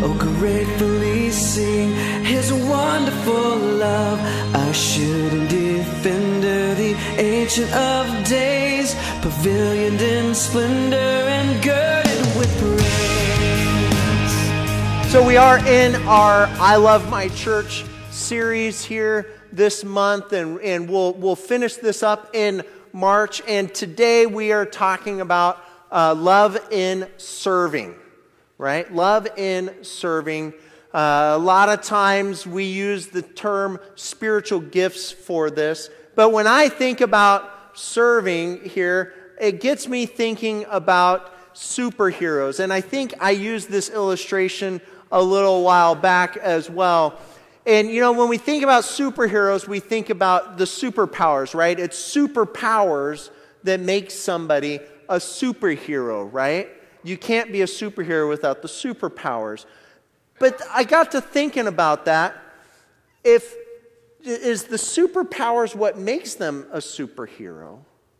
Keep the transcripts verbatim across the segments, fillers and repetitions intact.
oh gratefully sing his wonderful love. Assured defender, the ancient of days, pavilioned in splendor and girded with praise. So we are in our I Love My Church series here this month, and, and we'll we'll finish this up in March. And today we are talking about uh, love in serving, right? Love in serving. Uh, a lot of times we use the term spiritual gifts for this, but when I think about serving here, it gets me thinking about superheroes. And I think I used this illustration a little while back as well. And, you know, when we think about superheroes, we think about the superpowers, right? It's superpowers that make somebody a superhero, right? You can't be a superhero without the superpowers. But I got to thinking about that. If is the superpowers what makes them a superhero?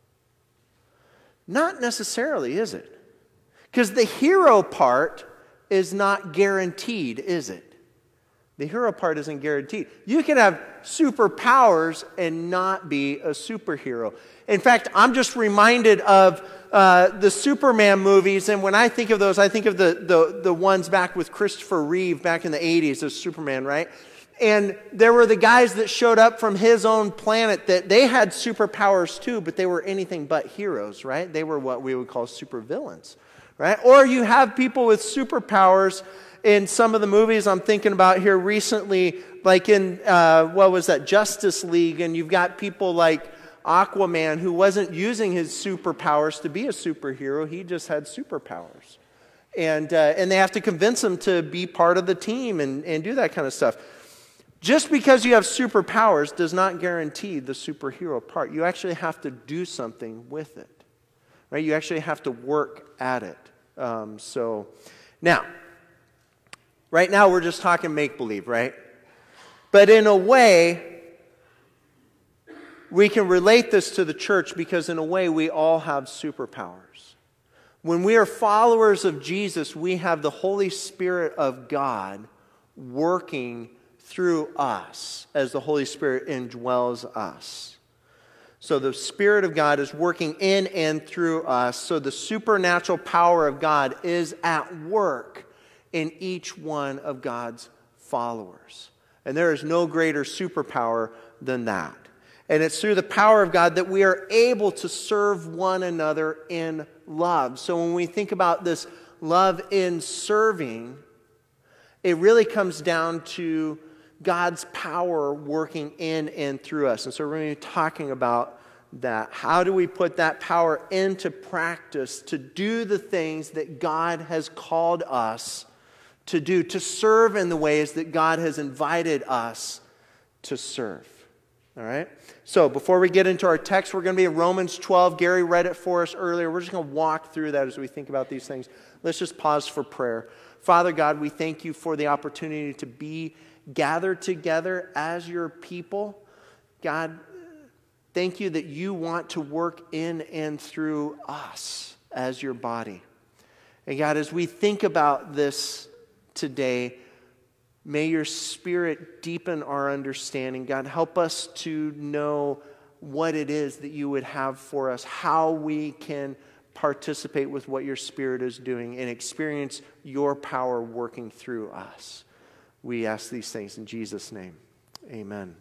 Not necessarily, is it? Because the hero part is not guaranteed, is it? The hero part isn't guaranteed. You can have superpowers and not be a superhero. In fact, I'm just reminded of uh, the Superman movies, and when I think of those, I think of the, the, the ones back with Christopher Reeve back in the eighties as Superman, right? And there were the guys that showed up from his own planet that they had superpowers too, but they were anything but heroes, right? They were what we would call supervillains, right? Or you have people with superpowers in some of the movies I'm thinking about here recently, like in, uh, what was that, Justice League, and you've got people like Aquaman who wasn't using his superpowers to be a superhero, he just had superpowers. And uh, and they have to convince him to be part of the team and, and do that kind of stuff. Just because you have superpowers does not guarantee the superhero part. You actually have to do something with it, right? You actually have to work at it. Um, so, now, right now we're just talking make-believe, right? But in a way, we can relate this to the church because in a way we all have superpowers. When we are followers of Jesus, we have the Holy Spirit of God working through us as the Holy Spirit indwells us. So the Spirit of God is working in and through us. So the supernatural power of God is at work in each one of God's followers. And there is no greater superpower than that. And it's through the power of God that we are able to serve one another in love. So when we think about this love in serving, it really comes down to God's power working in and through us. And so we're going to be talking about that. How do we put that power into practice to do the things that God has called us to do, to serve in the ways that God has invited us to serve? All right? So before we get into our text, we're going to be in Romans twelve. Gary read it for us earlier. We're just going to walk through that as we think about these things. Let's just pause for prayer. Father God, we thank you for the opportunity to be gathered together as your people. God, thank you that you want to work in and through us as your body. And God, as we think about this today, may your Spirit deepen our understanding. God, help us to know what it is that you would have for us, how we can participate with what your Spirit is doing and experience your power working through us. We ask these things in Jesus' name. Amen.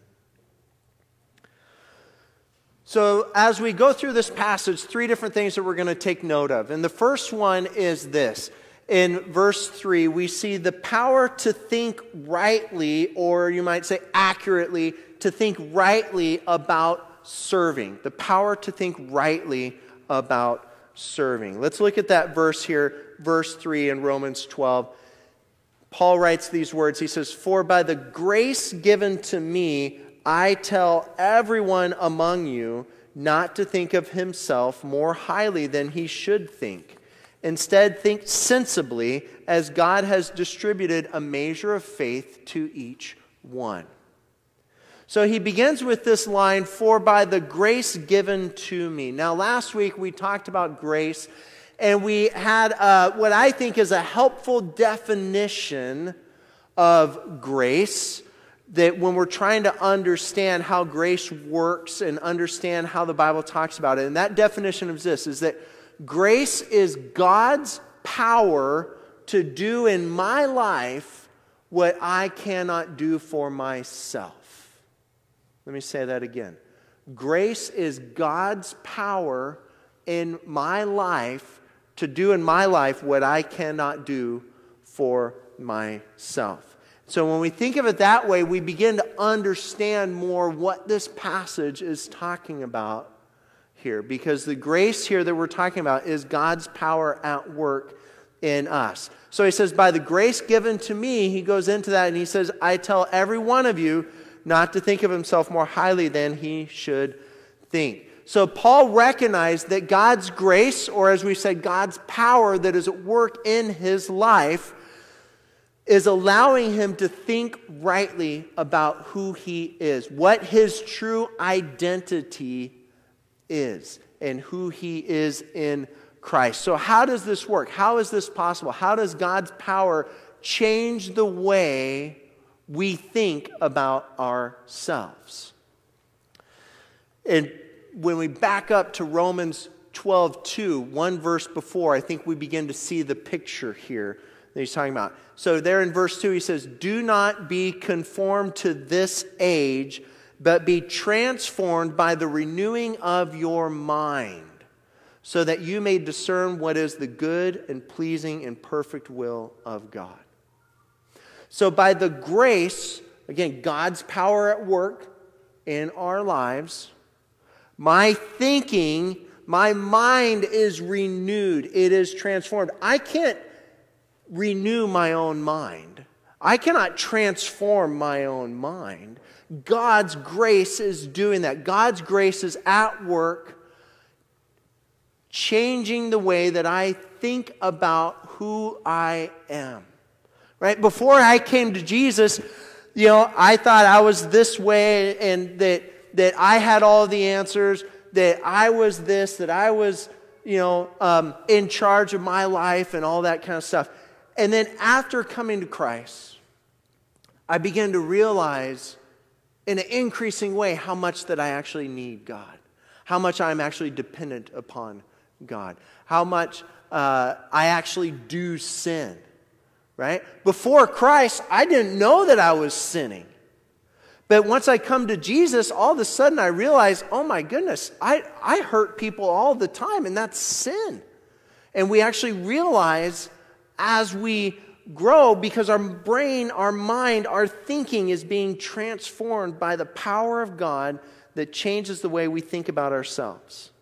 So as we go through this passage, three different things that we're going to take note of. And the first one is this. In verse three, we see the power to think rightly, or you might say accurately, to think rightly about serving. The power to think rightly about serving. Let's look at that verse here, verse three in Romans twelve. Paul writes these words. He says, "For by the grace given to me, I tell everyone among you not to think of himself more highly than he should think. Instead, think sensibly, as God has distributed a measure of faith to each one." So he begins with this line, "For by the grace given to me." Now, last week we talked about grace, and we had uh, what I think is a helpful definition of grace, that when we're trying to understand how grace works and understand how the Bible talks about it. And that definition of this is that grace is God's power to do in my life what I cannot do for myself. Let me say that again. Grace is God's power in my life to do in my life what I cannot do for myself. So when we think of it that way, we begin to understand more what this passage is talking about here. Because the grace here that we're talking about is God's power at work in us. So he says, by the grace given to me, he goes into that and he says, I tell every one of you not to think of himself more highly than he should think. So Paul recognized that God's grace, or as we said, God's power that is at work in his life, is allowing him to think rightly about who he is, what his true identity is, and who he is in Christ. So how does this work? How is this possible? How does God's power change the way we think about ourselves? And when we back up to Romans twelve two, one verse before, I think we begin to see the picture here that he's talking about. So there in verse two, he says, do not be conformed to this age, but be transformed by the renewing of your mind, so that you may discern what is the good and pleasing and perfect will of God. So by the grace, again, God's power at work in our lives, my thinking, my mind is renewed. It is transformed. I can't renew my own mind. I cannot transform my own mind. God's grace is doing that. God's grace is at work, changing the way that I think about who I am. Right? Before I came to Jesus, you know, I thought I was this way and that that I had all the answers, that I was this, that I was, you know, um, in charge of my life and all that kind of stuff. And then after coming to Christ, I began to realize in an increasing way how much that I actually need God, how much I'm actually dependent upon God, how much uh, I actually do sin, right? Before Christ, I didn't know that I was sinning. But once I come to Jesus, all of a sudden I realize, oh my goodness, I, I hurt people all the time, and that's sin. And we actually realize as we grow, because our brain, our mind, our thinking is being transformed by the power of God that changes the way we think about ourselves.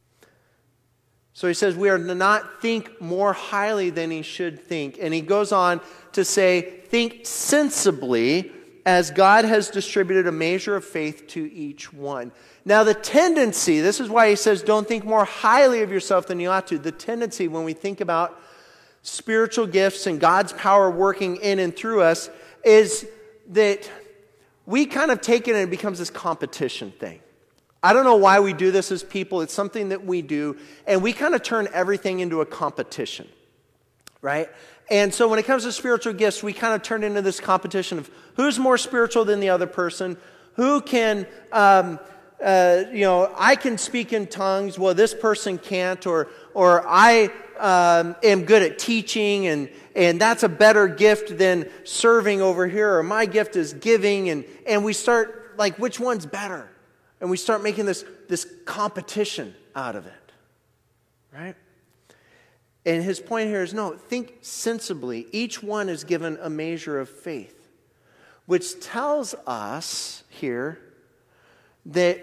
So he says we are to not think more highly than he should think. And he goes on to say, think sensibly, as God has distributed a measure of faith to each one. Now the tendency, this is why he says don't think more highly of yourself than you ought to. The tendency when we think about spiritual gifts and God's power working in and through us is that we kind of take it and it becomes this competition thing. I don't know why we do this as people. It's something that we do. And we kind of turn everything into a competition, right? And so when it comes to spiritual gifts, we kind of turn into this competition of who's more spiritual than the other person, who can, um, uh, you know, I can speak in tongues, well, this person can't, or or I um, am good at teaching, and and that's a better gift than serving over here, or my gift is giving, and and we start like, which one's better? And we start making this this competition out of it, right? And his point here is, no, think sensibly. Each one is given a measure of faith, which tells us here that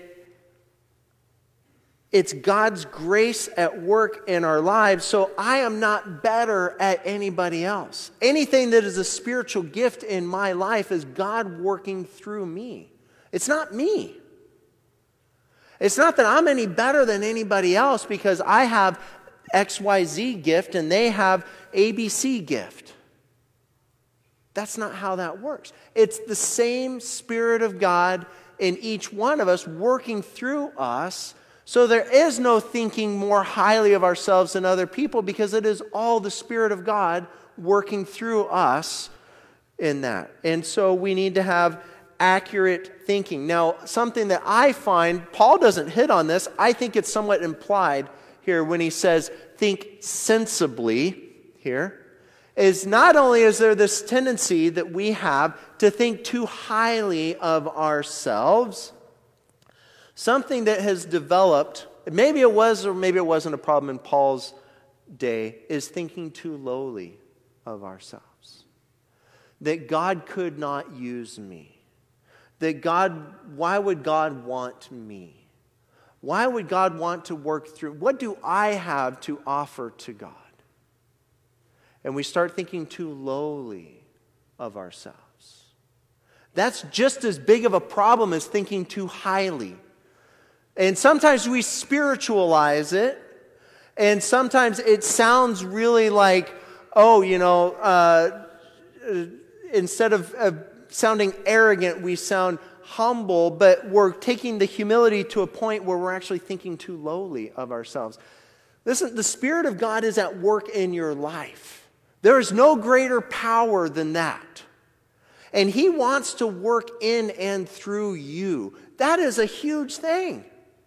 it's God's grace at work in our lives, so I am not better at anybody else. Anything that is a spiritual gift in my life is God working through me. It's not me. It's not that I'm any better than anybody else because I have X Y Z gift and they have A B C gift. That's not how that works. It's the same Spirit of God in each one of us working through us So there is no thinking more highly of ourselves than other people, because it is all the Spirit of God working through us in that. And so we need to have accurate thinking. Now, something that I find, Paul doesn't hit on this, I think it's somewhat implied here when he says, think sensibly here, is not only is there this tendency that we have to think too highly of ourselves, something that has developed, maybe it was or maybe it wasn't a problem in Paul's day, is thinking too lowly of ourselves. That God could not use me. That God, why would God want me? Why would God want to work through? What do I have to offer to God? And we start thinking too lowly of ourselves. That's just as big of a problem as thinking too highly. And sometimes we spiritualize it, and sometimes it sounds really like, oh, you know, uh, instead of uh, sounding arrogant, we sound humble, but we're taking the humility to a point where we're actually thinking too lowly of ourselves. Listen, the Spirit of God is at work in your life. There is no greater power than that. And He wants to work in and through you. That is a huge thing.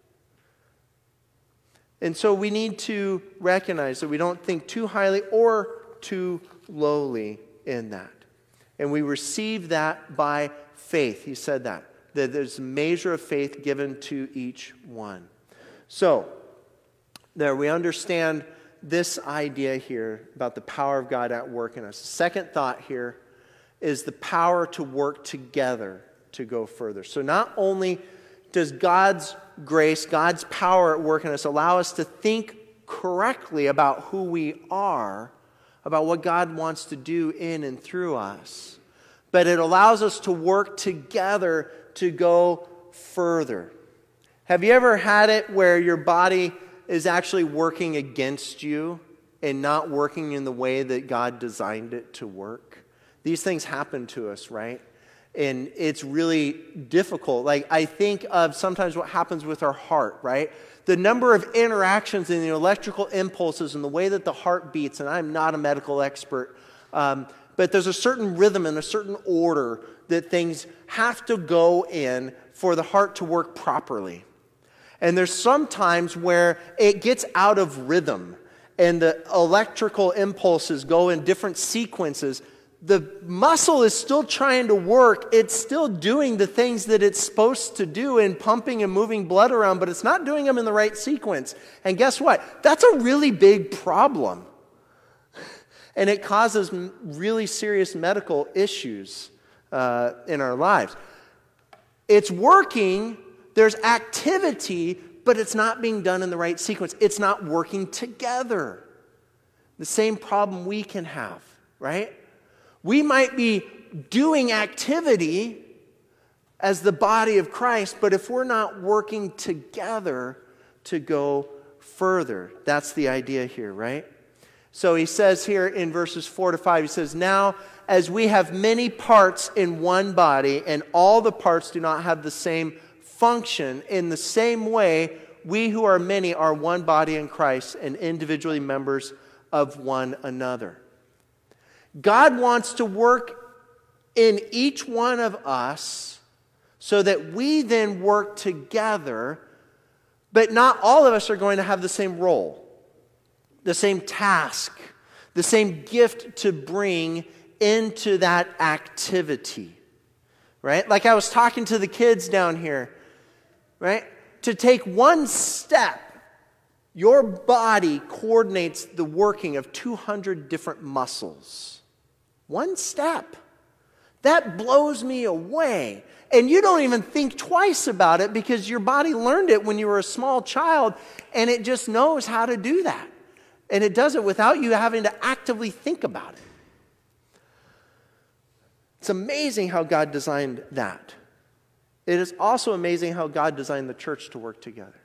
And so we need to recognize that we don't think too highly or too lowly in that. And we receive that by faith. He said that. That there's a measure of faith given to each one. So, there we understand this idea here about the power of God at work in us. The second thought here is the power to work together to go further. So not only does God's grace, God's power at work in us allow us to think correctly about who we are, about what God wants to do in and through us, but it allows us to work together to go further. Have you ever had it where your body is actually working against you and not working in the way that God designed it to work? These things happen to us, right? And it's really difficult. Like, I think of sometimes what happens with our heart, right? The number of interactions in the electrical impulses and the way that the heart beats, and I'm not a medical expert, um, but there's a certain rhythm and a certain order that things have to go in for the heart to work properly. And there's some times where it gets out of rhythm and the electrical impulses go in different sequences. The muscle is still trying to work. It's still doing the things that it's supposed to do in pumping and moving blood around, but it's not doing them in the right sequence. And guess what? That's a really big problem. And it causes really serious medical issues uh, in our lives. It's working, there's activity, but it's not being done in the right sequence. It's not working together. The same problem we can have, right? We might be doing activity as the body of Christ, but if we're not working together to go further, that's the idea here, right? So he says here in verses four to five, he says, now as we have many parts in one body, and all the parts do not have the same function, in the same way, we who are many are one body in Christ and individually members of one another. God wants to work in each one of us so that we then work together, but not all of us are going to have the same role, the same task, the same gift to bring into that activity, right? Like I was talking to the kids down here, right? To take one step, your body coordinates the working of two hundred different muscles. One step. That blows me away. And you don't even think twice about it because your body learned it when you were a small child, and it just knows how to do that. And it does it without you having to actively think about it. It's amazing how God designed that. It is also amazing how God designed the church to work together.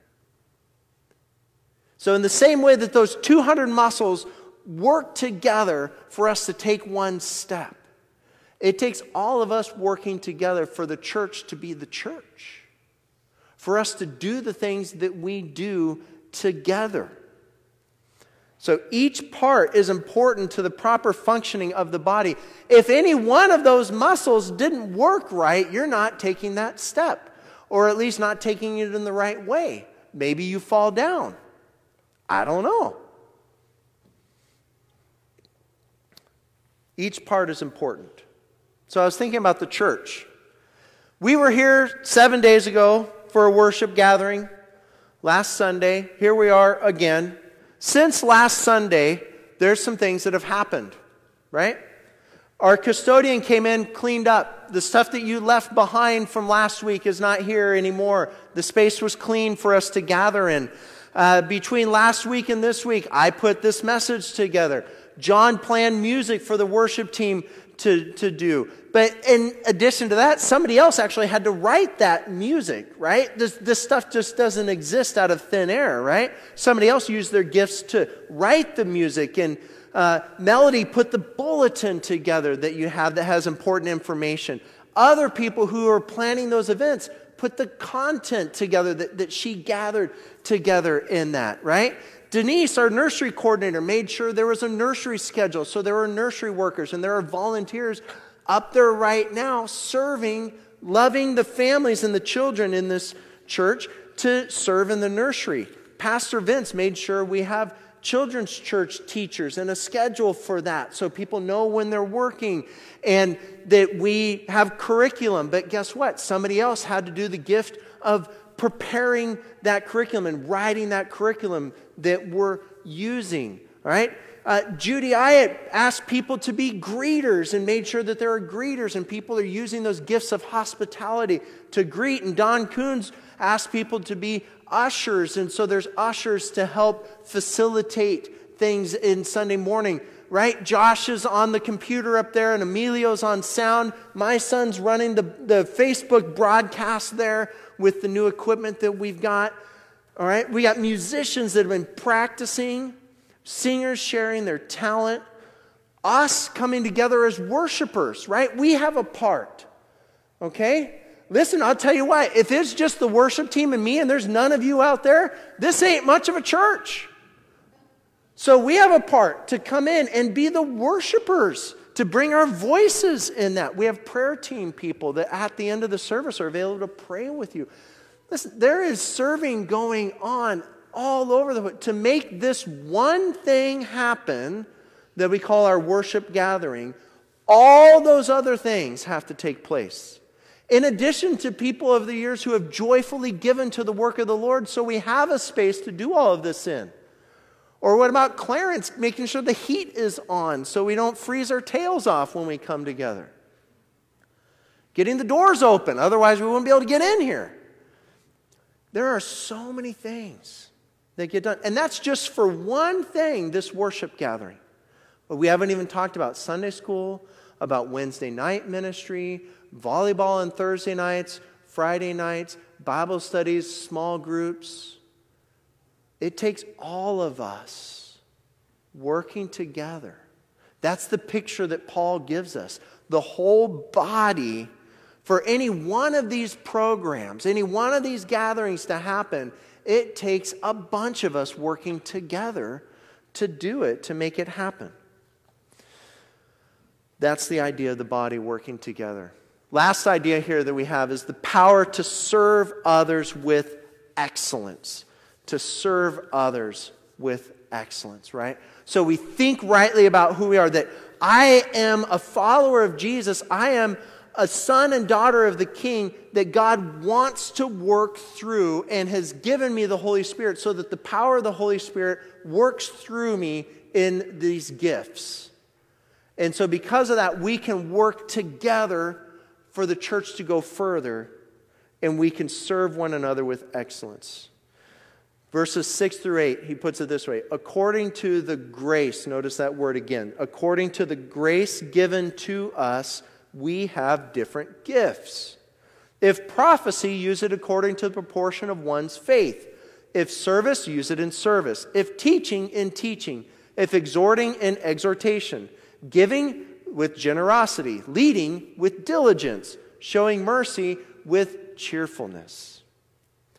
So in the same way that those two hundred muscles work together for us to take one step, it takes all of us working together for the church to be the church. for us to do the things that we do together. So each part is important to the proper functioning of the body. If any one of those muscles didn't work right, you're not taking that step, or at least not taking it in the right way. Maybe you fall down. I don't know. Each part is important. So I was thinking about the church. We were here seven days ago for a worship gathering. Last Sunday, here we are again. Since last Sunday, there's some things that have happened, right? Our custodian came in, cleaned up. The stuff that you left behind from last week is not here anymore. The space was clean for us to gather in. Uh, between last week and this week, I put this message together. John planned music for the worship team to, to do. But in addition to that, somebody else actually had to write that music, right? This, this stuff just doesn't exist out of thin air, right? Somebody else used their gifts to write the music. And uh, Melody put the bulletin together that you have that has important information. Other people who are planning those events put the content together that, that she gathered together in that, right? Denise, our nursery coordinator, made sure there was a nursery schedule. So there were nursery workers and there are volunteers up there right now serving, loving the families and the children in this church to serve in the nursery. Pastor Vince made sure we have children's church teachers and a schedule for that so people know when they're working, and that we have curriculum. But guess what? Somebody else had to do the gift of preparing that curriculum and writing that curriculum that we're using, all right? Uh, Judy Ayatt asked people to be greeters and made sure that there are greeters and people are using those gifts of hospitality to greet. And Don Coons asked people to be ushers, and so there's ushers to help facilitate things in Sunday morning, right? Josh is on the computer up there and Emilio's on sound. My son's running the, the Facebook broadcast there with the new equipment that we've got. All right, we got musicians that have been practicing, singers sharing their talent, us coming together as worshipers, right? We have a part, okay? Listen, I'll tell you what, if it's just the worship team and me and there's none of you out there, this ain't much of a church. So we have a part to come in and be the worshipers, to bring our voices in that. We have prayer team people that at the end of the service are available to pray with you. Listen, there is serving going on all over the place to make this one thing happen that we call our worship gathering. All those other things have to take place. In addition to people of the years who have joyfully given to the work of the Lord, so we have a space to do all of this in. Or what about Clarence making sure the heat is on so we don't freeze our tails off when we come together? Getting the doors open, otherwise we wouldn't be able to get in here. There are so many things that get done. And that's just for one thing, this worship gathering. But we haven't even talked about Sunday school, about Wednesday night ministry, volleyball on Thursday nights, Friday nights, Bible studies, small groups. It takes all of us working together. That's the picture that Paul gives us. The whole body. For any one of these programs, any one of these gatherings to happen, it takes a bunch of us working together to do it, to make it happen. That's the idea of the body working together. Last idea here that we have is the power to serve others with excellence. To serve others with excellence, right? So we think rightly about who we are, that I am a follower of Jesus. I am a son and daughter of the King that God wants to work through and has given me the Holy Spirit so that the power of the Holy Spirit works through me in these gifts. And so because of that, we can work together for the church to go further, and we can serve one another with excellence. Verses six through eight, he puts it this way. According to the grace, notice that word again. According to the grace given to us, we have different gifts. If prophecy, use it according to the proportion of one's faith. If service, use it in service. If teaching, in teaching. If exhorting, in exhortation. Giving, with generosity. Leading, with diligence. Showing mercy, with cheerfulness.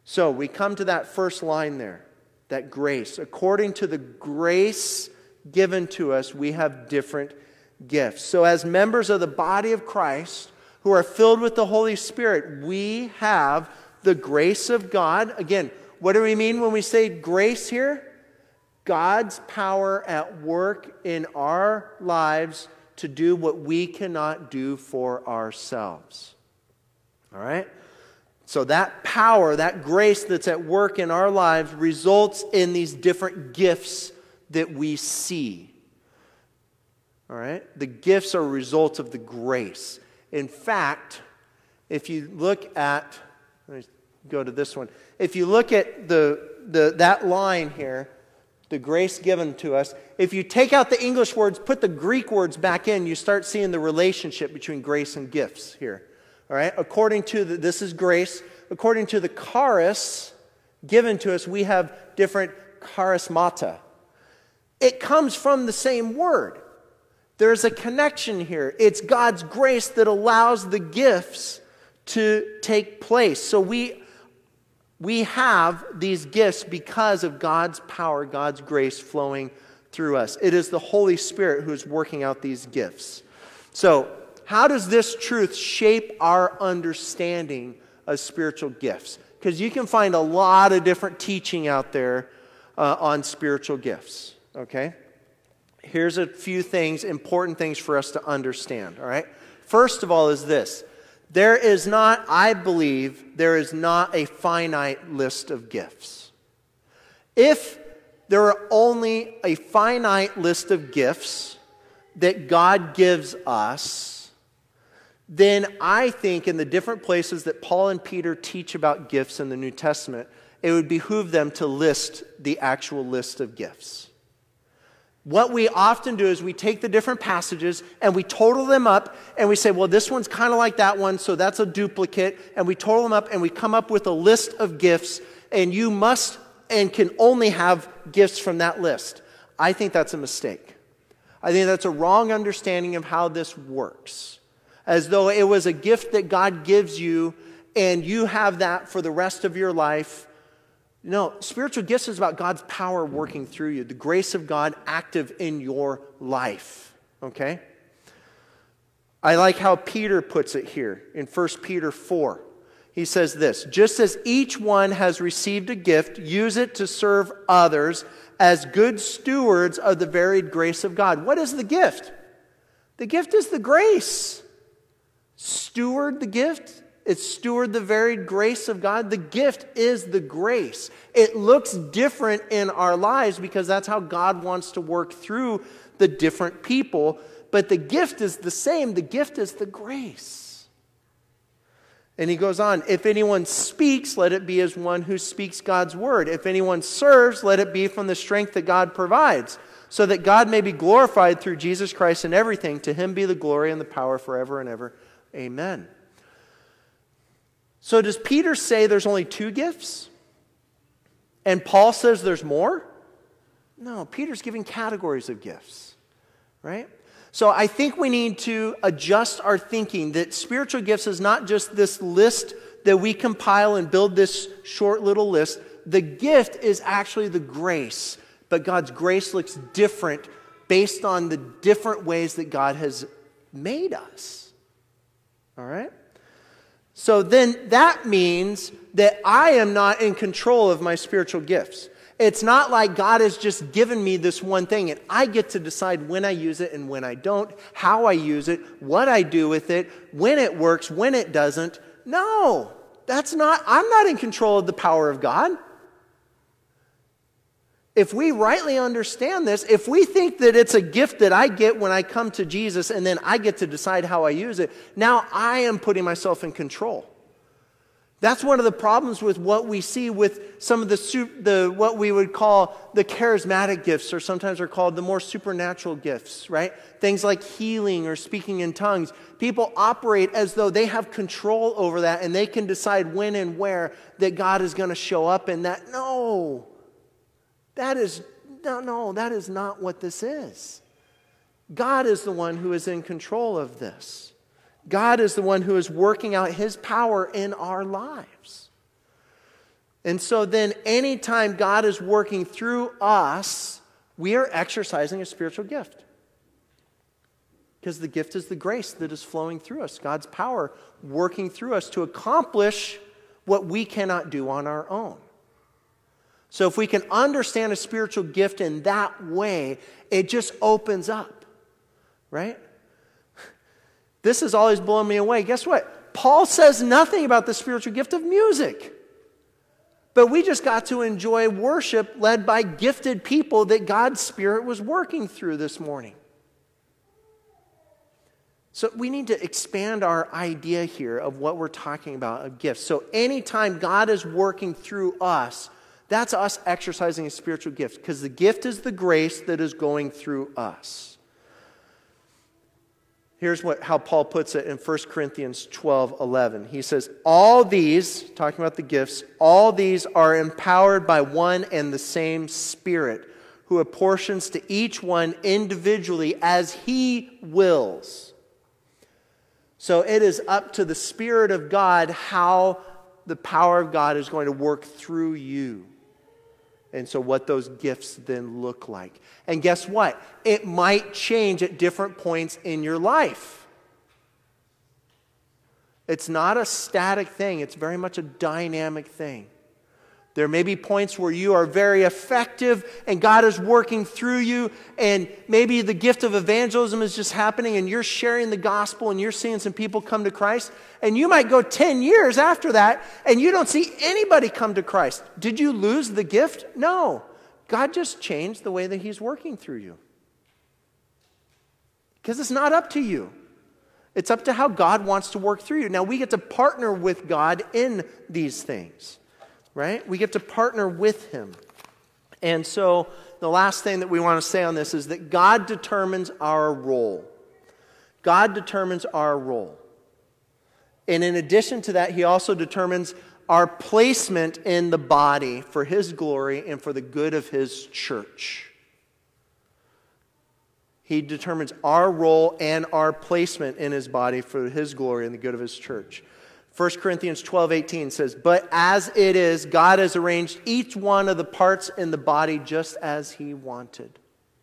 So we come to that first line there, that grace. According to the grace given to us, we have different gifts. So as members of the body of Christ who are filled with the Holy Spirit, we have the grace of God. Again, what do we mean when we say grace here? God's power at work in our lives to do what we cannot do for ourselves. All right? So that power, that grace that's at work in our lives results in these different gifts that we see. All right? The gifts are a result of the grace. In fact, if you look at, let me go to this one. If you look at the, the that line here, the grace given to us, if you take out the English words, put the Greek words back in, you start seeing the relationship between grace and gifts here. All right? According to the, this is grace. According to the charis given to us, we have different charismata. It comes from the same word. There's a connection here. It's God's grace that allows the gifts to take place. So we, we have these gifts because of God's power, God's grace flowing through us. It is the Holy Spirit who is working out these gifts. So, how does this truth shape our understanding of spiritual gifts? Because you can find a lot of different teaching out there uh, on spiritual gifts. Okay? Here's a few things, important things for us to understand. All right? First of all is this. There is not, I believe, there is not a finite list of gifts. If there are only a finite list of gifts that God gives us, then I think in the different places that Paul and Peter teach about gifts in the New Testament, it would behoove them to list the actual list of gifts. What we often do is we take the different passages and we total them up and we say, well, this one's kind of like that one, so that's a duplicate. And we total them up and we come up with a list of gifts, and you must and can only have gifts from that list. I think that's a mistake. I think that's a wrong understanding of how this works. As though it was a gift that God gives you and you have that for the rest of your life. No, spiritual gifts is about God's power working through you, the grace of God active in your life. Okay? I like how Peter puts it here in First Peter four. He says this, just as each one has received a gift, use it to serve others as good stewards of the varied grace of God. What is the gift? The gift is the grace. Steward the gift. It's steward the varied grace of God. The gift is the grace. It looks different in our lives because that's how God wants to work through the different people. But the gift is the same. The gift is the grace. And he goes on, if anyone speaks, let it be as one who speaks God's word. If anyone serves, let it be from the strength that God provides, so that God may be glorified through Jesus Christ in everything. To him be the glory and the power forever and ever. Amen. So does Peter say there's only two gifts? And Paul says there's more? No, Peter's giving categories of gifts, right? So I think we need to adjust our thinking that spiritual gifts is not just this list that we compile and build this short little list. The gift is actually the grace, but God's grace looks different based on the different ways that God has made us. All right? So then that means that I am not in control of my spiritual gifts. It's not like God has just given me this one thing and I get to decide when I use it and when I don't, how I use it, what I do with it, when it works, when it doesn't. No, that's not, I'm not in control of the power of God. If we rightly understand this, if we think that it's a gift that I get when I come to Jesus and then I get to decide how I use it, now I am putting myself in control. That's one of the problems with what we see with some of the, the what we would call the charismatic gifts, or sometimes are called the more supernatural gifts, right? Things like healing or speaking in tongues. People operate as though they have control over that and they can decide when and where that God is going to show up in that. No. That is, no, no, that is not what this is. God is the one who is in control of this. God is the one who is working out his power in our lives. And so then anytime God is working through us, we are exercising a spiritual gift. Because the gift is the grace that is flowing through us. God's power working through us to accomplish what we cannot do on our own. So if we can understand a spiritual gift in that way, it just opens up, right? This has always blown me away. Guess what? Paul says nothing about the spiritual gift of music. But we just got to enjoy worship led by gifted people that God's Spirit was working through this morning. So we need to expand our idea here of what we're talking about, of gifts. So anytime God is working through us, that's us exercising a spiritual gift, because the gift is the grace that is going through us. Here's what, how Paul puts it in First Corinthians twelve eleven. He says, all these, talking about the gifts, all these are empowered by one and the same Spirit, who apportions to each one individually as He wills. So it is up to the Spirit of God how the power of God is going to work through you. And so what those gifts then look like. And guess what? It might change at different points in your life. It's not a static thing. It's very much a dynamic thing. There may be points where you are very effective and God is working through you, and maybe the gift of evangelism is just happening and you're sharing the gospel and you're seeing some people come to Christ, and you might go ten years after that and you don't see anybody come to Christ. Did you lose the gift? No. God just changed the way that He's working through you. Because it's not up to you. It's up to how God wants to work through you. Now we get to partner with God in these things. Right? We get to partner with Him. And so the last thing that we want to say on this is that God determines our role. God determines our role. And in addition to that, He also determines our placement in the body for His glory and for the good of His church. He determines our role and our placement in His body for His glory and the good of His church. First Corinthians twelve eighteen says, but as it is, God has arranged each one of the parts in the body just as He wanted.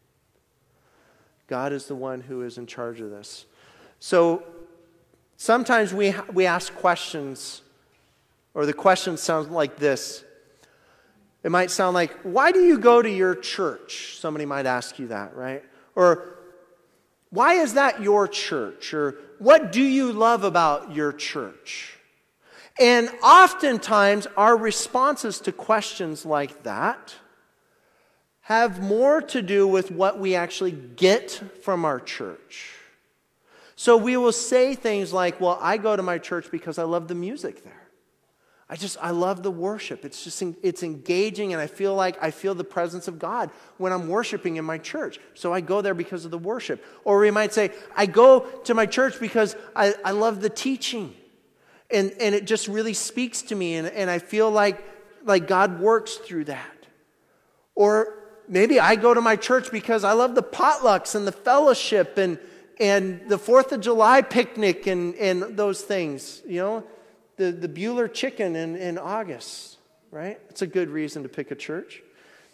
God is the one who is in charge of this. So sometimes we, we ask questions, or the questions sound like this. It might sound like, why do you go to your church? Somebody might ask you that, right? Or, why is that your church? Or, what do you love about your church? And oftentimes, our responses to questions like that have more to do with what we actually get from our church. So we will say things like, well, I go to my church because I love the music there. I just, I love the worship. It's just, it's engaging, and I feel like I feel the presence of God when I'm worshiping in my church. So I go there because of the worship. Or we might say, I go to my church because I, I love the teaching. And, and it just really speaks to me, and, and I feel like, like God works through that. Or maybe I go to my church because I love the potlucks and the fellowship and, and the fourth of July picnic and, and those things, you know. The, the Bueller chicken in, in August, right? It's a good reason to pick a church.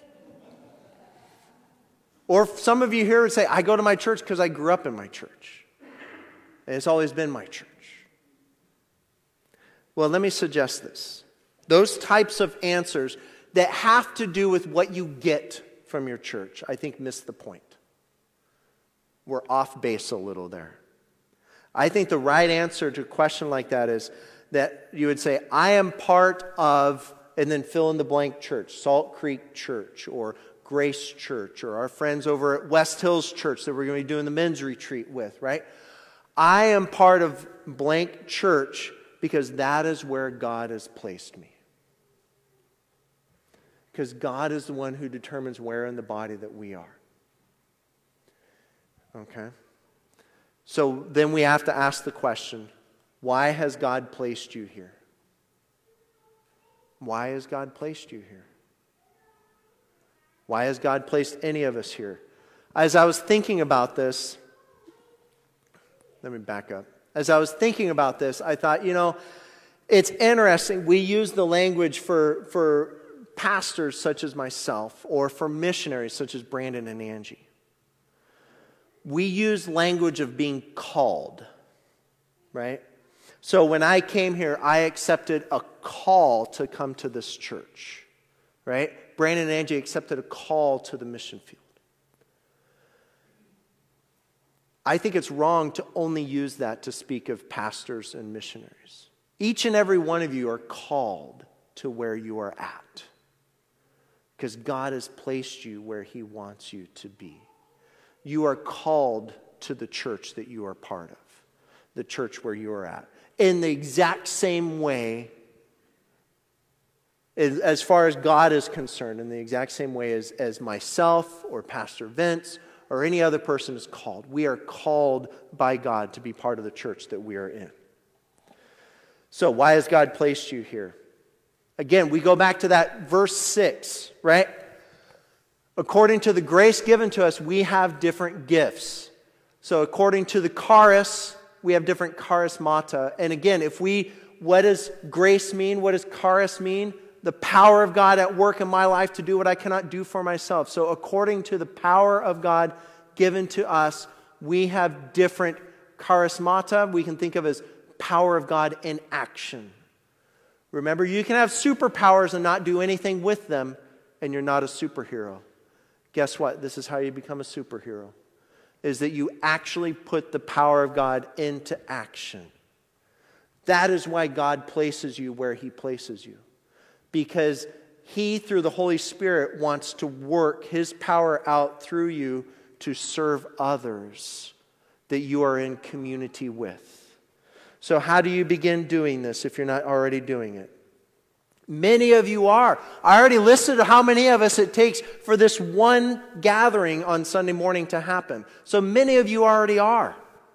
Or some of you here would say, I go to my church because I grew up in my church. And it's always been my church. Well, let me suggest this. Those types of answers that have to do with what you get from your church, I think miss the point. We're off base a little there. I think the right answer to a question like that is that you would say, I am part of, and then fill in the blank church, Salt Creek Church or Grace Church or our friends over at West Hills Church that we're going to be doing the men's retreat with, right? I am part of blank church because that is where God has placed me. Because God is the one who determines where in the body that we are. Okay? So then we have to ask the question, why has God placed you here? Why has God placed you here? Why has God placed any of us here? As I was thinking about this, let me back up. As I was thinking about this, I thought, you know, It's interesting. We use the language for, for pastors such as myself or for missionaries such as Brandon and Angie. We use language of being called, right? So when I came here, I accepted a call to come to this church, right? Brandon and Angie accepted a call to the mission field. I think it's wrong to only use that to speak of pastors and missionaries. Each and every one of you are called to where you are at because God has placed you where He wants you to be. You are called to the church that you are part of, the church where you are at. In the exact same way, as far as God is concerned, in the exact same way as, as myself or Pastor Vince or any other person is called. We are called by God to be part of the church that we are in. So why has God placed you here? Again, we go back to that verse six, right? According to the grace given to us, we have different gifts. So according to the charis, we have different charismata. And again, if we, what does grace mean? What does charis mean? The power of God at work in my life to do what I cannot do for myself. So according to the power of God given to us, we have different charismata. We can think of as power of God in action. Remember, you can have superpowers and not do anything with them, and you're not a superhero. Guess what? This is how you become a superhero, is that you actually put the power of God into action. That is why God places you where He places you. Because He, through the Holy Spirit, wants to work His power out through you to serve others that you are in community with. So how do you begin doing this if you're not already doing it? Many of you are. I already listed how many of us it takes for this one gathering on Sunday morning to happen. So many of you already are.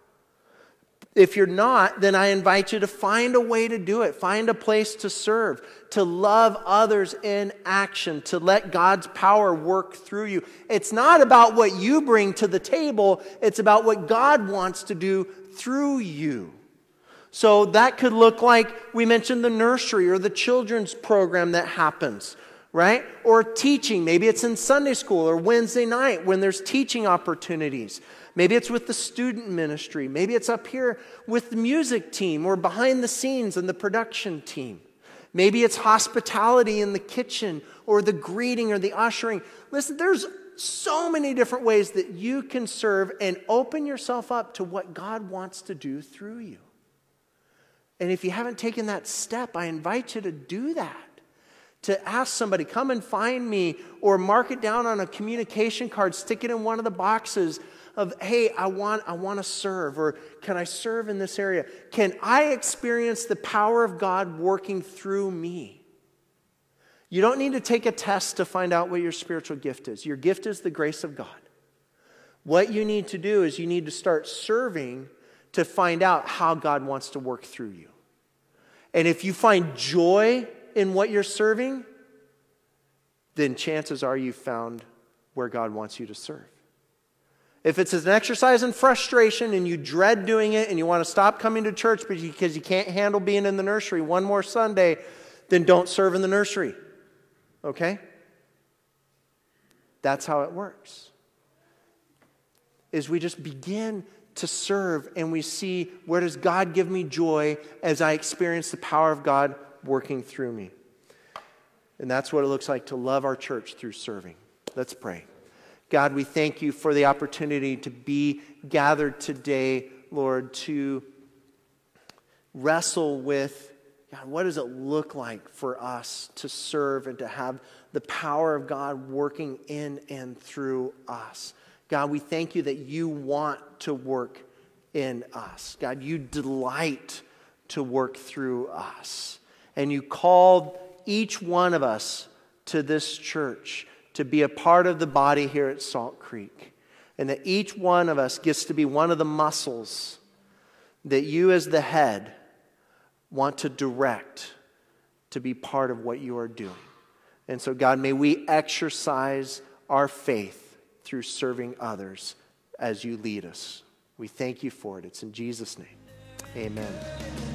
If you're not, then I invite you to find a way to do it. Find a place to serve, to love others in action, to let God's power work through you. It's not about what you bring to the table. It's about what God wants to do through you. So that could look like, we mentioned the nursery or the children's program that happens, right? Or teaching. Maybe it's in Sunday school or Wednesday night when there's teaching opportunities. Maybe it's with the student ministry. Maybe it's up here with the music team or behind the scenes and the production team. Maybe it's hospitality in the kitchen or the greeting or the ushering. Listen, there's so many different ways that you can serve and open yourself up to what God wants to do through you. And if you haven't taken that step, I invite you to do that. To ask somebody, come and find me, or mark it down on a communication card, stick it in one of the boxes of, hey, I want, I want to serve, or can I serve in this area? Can I experience the power of God working through me? You don't need to take a test to find out what your spiritual gift is. Your gift is the grace of God. What you need to do is you need to start serving to find out how God wants to work through you. And if you find joy in what you're serving, then chances are you found where God wants you to serve. If it's an exercise in frustration and you dread doing it and you want to stop coming to church because you can't handle being in the nursery one more Sunday, then don't serve in the nursery. Okay? That's how it works. Is we just begin to serve and we see, where does God give me joy as I experience the power of God working through me? And that's what it looks like to love our church through serving. Let's pray. God, we thank you for the opportunity to be gathered today, Lord, to wrestle with, God, what does it look like for us to serve and to have the power of God working in and through us? God, we thank you that you want to work in us. God, you delight to work through us. And you called each one of us to this church to be a part of the body here at Salt Creek. And that each one of us gets to be one of the muscles that you as the head want to direct to be part of what you are doing. And so, God, may we exercise our faith through serving others as you lead us. We thank you for it. It's in Jesus' name. Amen.